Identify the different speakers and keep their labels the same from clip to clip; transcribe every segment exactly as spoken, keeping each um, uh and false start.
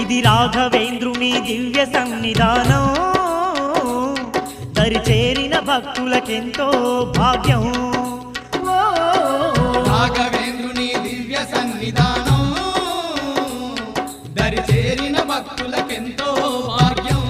Speaker 1: ఇది రాఘవేంద్రుని దివ్య సన్నిధానం దరి చేరిన భక్తులకెంతో భాగ్యం
Speaker 2: రాఘవేంద్రుని దివ్య సన్నిధానం దరి చేరిన భక్తులకెంతో భాగ్యం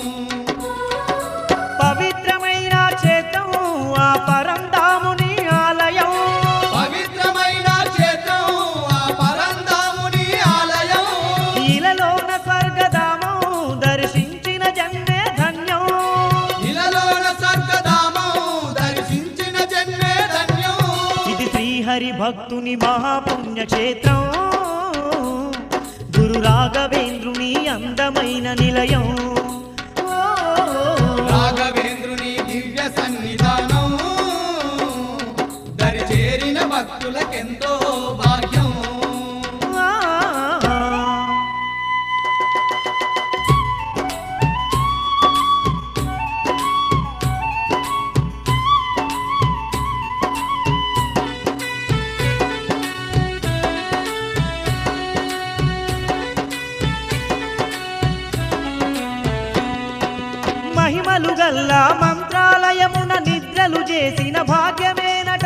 Speaker 1: పవిత్రమైన క్షేత్రం ఆ పరంధాముని ఆలయం
Speaker 2: పవిత్రమైన క్షేత్రం ఆ పరంధాముని ఆలయం
Speaker 1: ఇలలోన స్వర్గధామం దర్శించిన జన్మే ధన్యం
Speaker 2: ఇలలోన స్వర్గధామం దర్శించిన జన్మే ధన్యం
Speaker 1: ఇది శ్రీహరి భక్తుని మహాపుణ్యక్షేత్రం గురు రాఘవేంద్రుని అందమైన నిలయం
Speaker 2: రాఘవేంద్రుని దివ్య సన్నిధానం దరి చేరిన భక్తులకెంతో భాగ్యం
Speaker 1: మహిమలు గల్ల మంత్రాలయమున నిద్రలు చేసిన భాగ్యమేనట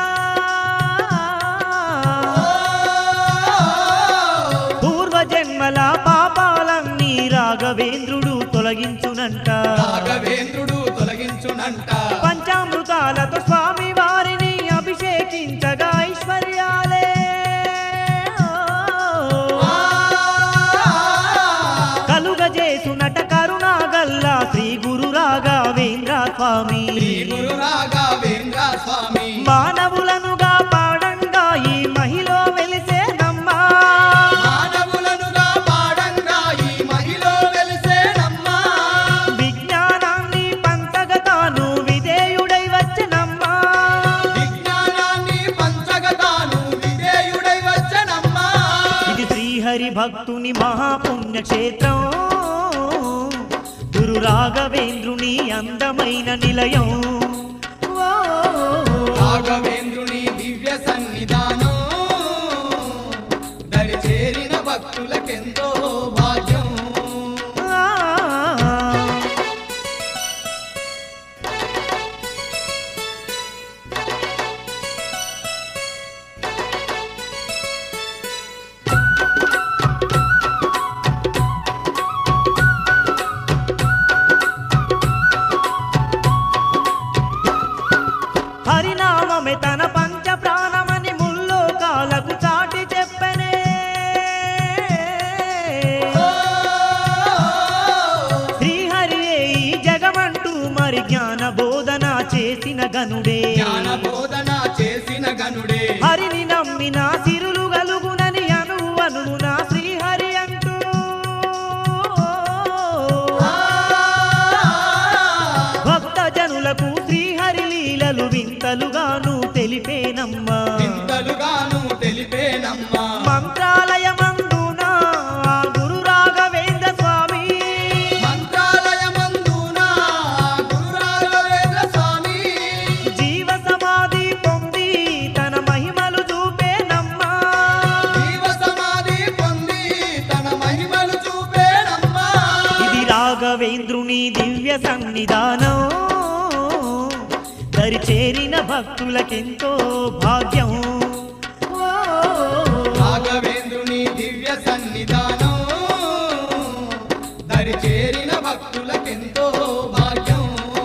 Speaker 1: పూర్వజన్మల పాపాలన్నీ రాఘవేంద్రుడు తొలగించునంట
Speaker 2: రాఘవేంద్రుడు తొలగించునంట
Speaker 1: పంచామృతాలతో స్వామి వారిని అభిషేకించగా ఐశ్వర్యాలే కలుగజేసునట కరుణాగల్లా శ్రీ గురు రాఘవేంద్ర స్వామి
Speaker 2: శ్రీ గురు రాఘవేంద్ర స్వామి
Speaker 1: మానవులనుగా పాడంగా ఈ మహిలో వెలిసేనమ్మా
Speaker 2: మానవులనుగా పాడంగా ఈ మహిలో వెలిసేనమ్మా
Speaker 1: విజ్ఞానాన్ని పంచగతాను విధేయుడై వచ్చనమ్మా
Speaker 2: విజ్ఞానాన్ని పంచగతాను విధేయుడై వచ్చనమ్మా
Speaker 1: ఇది శ్రీహరి భక్తుని మహాపుణ్యక్షేత్రం గురు రాఘవేంద్రుని అందమైన నిలయం
Speaker 2: రాఘవేంద్రుని దివ్య సన్నిధానం దరి చేరిన భక్తులకెంతో భాగ్యం
Speaker 1: హరినామమే తన పంచ ప్రాణమని ముల్లోకాలకు చాటి చెప్పనే శ్రీహరి ఈ జగమంటూ మరి జ్ఞాన బోధన చేసిన గనుడే
Speaker 2: జ్ఞాన బోధన చేసిన గనుడే
Speaker 1: హరిని నమ్మిన సిరులు గలుగునని అను అనున శ్రీహరి అంటూ భక్త జనులకు శ్రీహరి లీలలు వింతలుగాను తెలిపేనమ్మా
Speaker 2: వింతలుగాను తెలిపేనమ్మా
Speaker 1: మంత్రాలయమందున ఆ గురు రాఘవేంద్ర స్వామి
Speaker 2: మంత్రాలయమందున గురు రాఘవేంద్ర స్వామి
Speaker 1: జీవ సమాధి పొంది తన మహిమలు చూపేనమ్మా
Speaker 2: జీవ సమాధి పొంది తన మహిమలు చూపేనమ్మా
Speaker 1: ఇది రాఘవేంద్రుని దివ్య సన్నిధానం దరి చేరిన భక్తులకెంతో భాగ్యం
Speaker 2: రాఘవేంద్రుని దివ్య సన్నిధానం దరి చేరిన భక్తులకెంతో భాగ్యం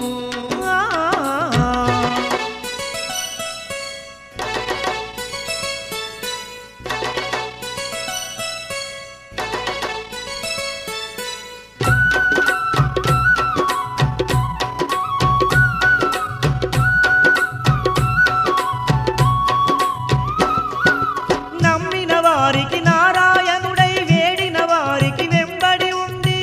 Speaker 1: నమ్మిన వారికి నారాయణుడై వేడిన వారికి వెంబడి ఉండి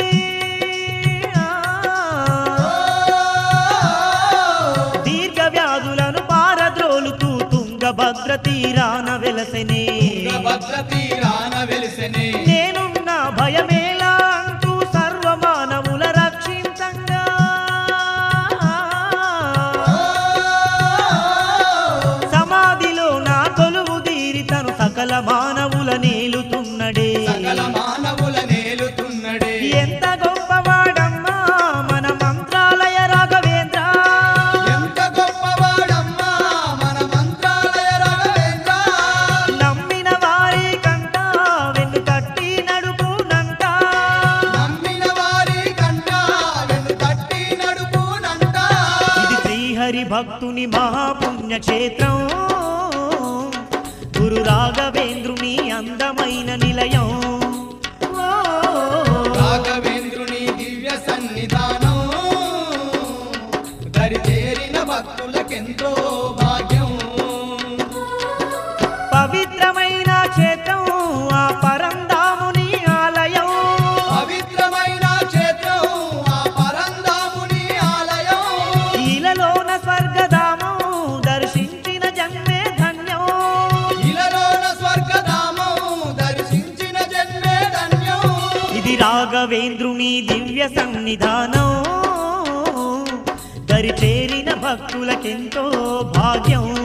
Speaker 1: దీర్ఘ వ్యాధులను పారద్రోలుతూ తుంగభద్ర తీరాన వెలసెనే
Speaker 2: భద్ర తీరాన వెలిసెనే
Speaker 1: నేనున్న భయమేలా అంటూ సర్వమానవుల రక్షించంగా సమాధిలో నా కొలువు తీరి తను సకల మానవుల నేలుతున్నడే
Speaker 2: సకల మానవుల నేలుతున్న
Speaker 1: భక్తుని మహాపుణ్యక్షేత్రం గురు రాఘవేంద్రుని అందమైన నిలయం ఓ,
Speaker 2: రాఘవేంద్రుని దివ్య సన్నిధానం దరి చేరిన భక్తులకెంతో భాగ్యం
Speaker 1: పవిత్రమైన క్షేత్రం ఆ పరంధాముని ఆలయం
Speaker 2: పవిత్రమైన క్షేత్రం ఆ పరంధాముని ఆలయం
Speaker 1: ఈలలోన స్వర్గధామం దర్శించిన జన్మే ధన్యం
Speaker 2: ఇలలోన స్వర్గధామం దర్శించిన జన్మే ధన్యం
Speaker 1: ఇది రాఘవేంద్రుని దివ్య సన్నిధానం దరి చేరిన భక్తులకెంతో భాగ్యం